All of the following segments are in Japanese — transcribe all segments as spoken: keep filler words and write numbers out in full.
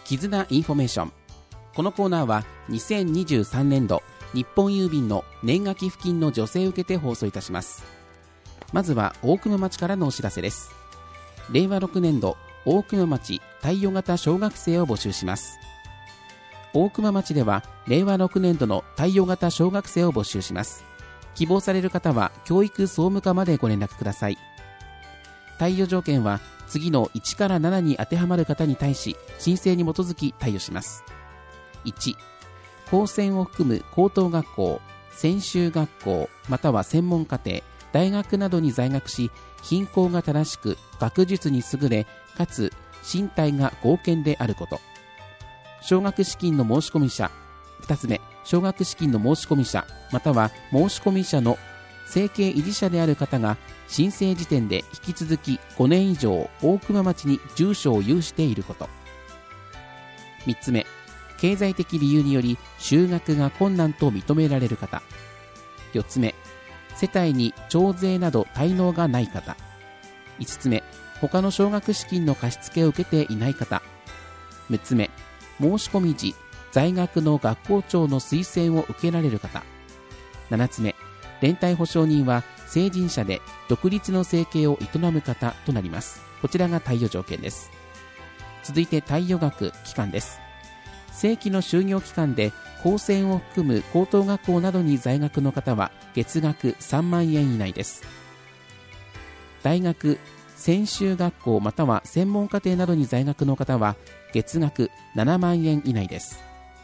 絆インフォメーション。このコーナーはにせんにじゅうさんねんど日本郵便の年賀寄付金の助成を受けて放送いたします。まずは大熊町からのお知らせです。れいわろくねんど大熊町貸与型小学生を募集します。大熊町ではれいわろくねんどの貸与型小学生を募集します。希望される方は教育総務課までご連絡ください。貸与条件は次のいちからななに当てはまる方に対し申請に基づき貸与します。いち、高専を含む高等学校、専修学校または専門課程、大学などに在学し、品行が正しく学術に優れ、かつ身体が剛健であること。奨学資金の申し込み者。ふたつめ、奨学資金の申し込み者または申し込み者の生計維持者である方が申請時点で引き続きごねん以上大熊町に住所を有していること。みっつめ、経済的理由により就学が困難と認められる方。よっつめ、世帯に徴税など滞納がない方。いつつめ、他の奨学資金の貸付を受けていない方。むっつめ、申し込み時在学の学校長の推薦を受けられる方。ななつめ、連帯保証人は成人者で独立の生計を営む方となります。こちらが貸与条件です。続いて貸与額期間です。正規の就業期間で高専を含む高等学校などに在学の方は月額さんまんえん以内です。大学、専修学校または専門課程などに在学の方は月額ななまんえん以内です。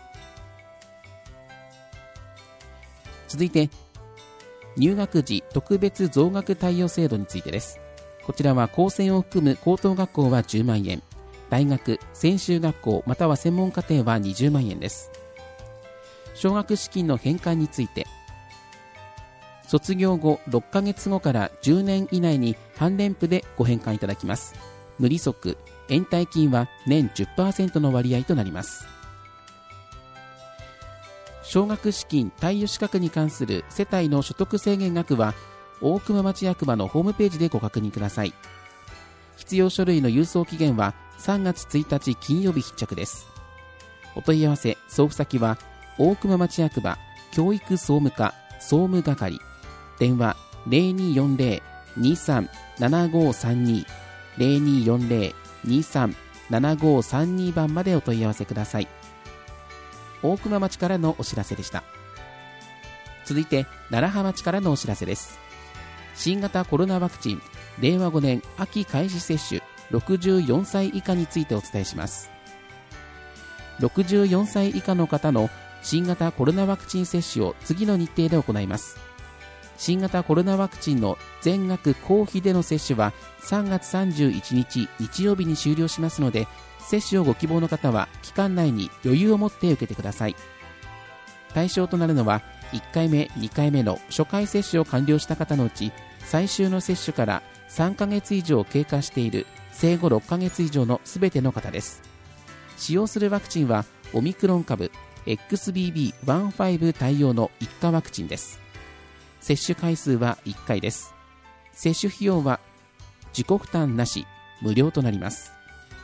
続いて入学時特別増額貸与制度についてです。こちらは高専を含む高等学校はじゅうまんえん、大学、専修学校または専門課程はにじゅうまんえんです。奨学資金の返還について、卒業後ろっかげつごからじゅうねん以内に半連付でご返還いただきます。無利息、延滞金は年 じゅっパーセント の割合となります。奨学資金貸与資格に関する世帯の所得制限額は大熊町役場のホームページでご確認ください。必要書類の郵送期限はさんがつついたち金曜日必着です。お問い合わせ送付先は大熊町役場教育総務課総務係、電話 ゼロにーよんゼロ にーさん ななごーさんに ゼロにーよんゼロ にーさん ななごーさんに 番までお問い合わせください。大熊町からのお知らせでした。続いて楢葉町からのお知らせです。新型コロナワクチンれいわごねん秋開始接種ろくじゅうよんさい以下についてお伝えします。ろくじゅうよんさい以下の方の新型コロナワクチン接種を次の日程で行います。新型コロナワクチンの全額公費での接種はさんがつさんじゅういちにち日曜日に終了しますので、接種をご希望の方は期間内に余裕を持って受けてください。対象となるのはいっかいめ、にかいめの初回接種を完了した方のうち、最終の接種からさんかげつ以上経過している生後ろっかげつ以上のすべての方です。使用するワクチンはオミクロン株 エックスビービーじゅうご 対応の一価ワクチンです。接種回数はいっかいです。接種費用は自己負担なし、無料となります。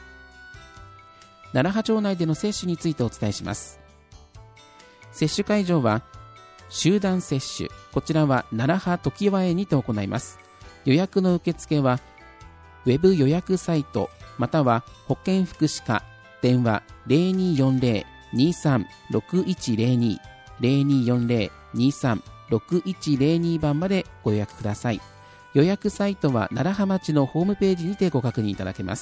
楢葉町内での接種についてお伝えします。接種会場は集団接種、こちらは楢葉常盤園にて行います。予約の受付はウェブ予約サイトまたは保健福祉課、電話 ゼロにーよんゼロ にーさん ろくいちゼロに ゼロにーよんゼロ にーさん ろくいちゼロに 番までご予約ください。予約サイトは楢葉町のホームページにてご確認いただけます。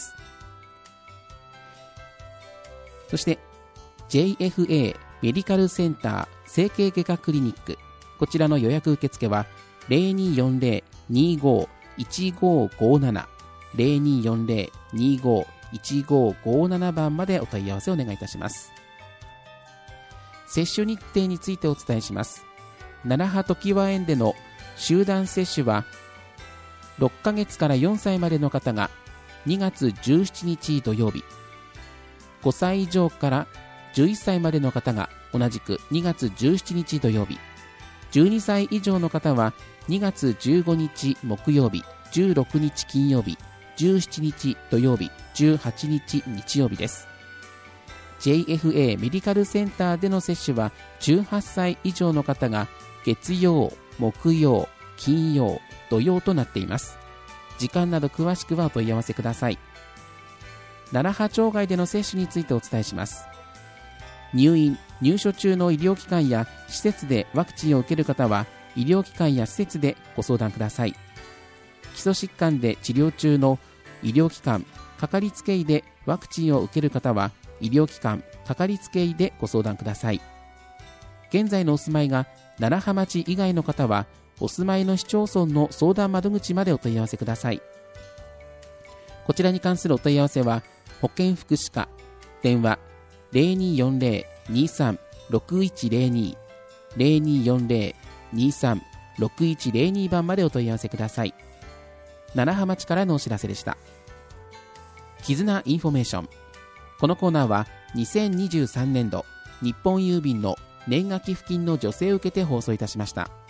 そして ジェイエフエー メディカルセンター整形外科クリニック、こちらの予約受付はゼロにーよんゼロ にーごー いちごーごーなな ゼロにーよんゼロ にーごー いちごーごーなな 番までお問い合わせをお願いいたします。接種日程についてお伝えします。楢葉常盤園での集団接種はろっかげつからよんさいまでの方がにがつじゅうしちにち土曜日、ごさい以上からじゅういっさいまでの方が同じくにがつじゅうしちにち土曜日、じゅうにさい以上の方はにがつじゅうごにち木曜日、じゅうろくにち金曜日、じゅうしちにち土曜日、じゅうはちにち日曜日です。 ジェイエフエー メディカルセンターでの接種はじゅうはっさい以上の方が月曜、木曜、金曜、土曜となっています。時間など詳しくはお問い合わせください。ななは町外での接種についてお伝えします。入院・入所中の医療機関や施設でワクチンを受ける方は医療機関や施設でご相談ください。基礎疾患で治療中の医療機関、かかりつけ医でワクチンを受ける方は医療機関、かかりつけ医でご相談ください。現在のお住まいが楢葉町以外の方はお住まいの市町村の相談窓口までお問い合わせください。こちらに関するお問い合わせは保健福祉課、電話 ゼロにーよんゼロ にーさん ろくいちゼロに ゼロにーよんゼロ にーさん ろくいちゼロに 番までお問い合わせください。楢葉町からのお知らせでした。絆インフォメーション。このコーナーはにせんにじゅうさんねんど日本郵便の年賀寄付金の助成を受けて放送いたしました。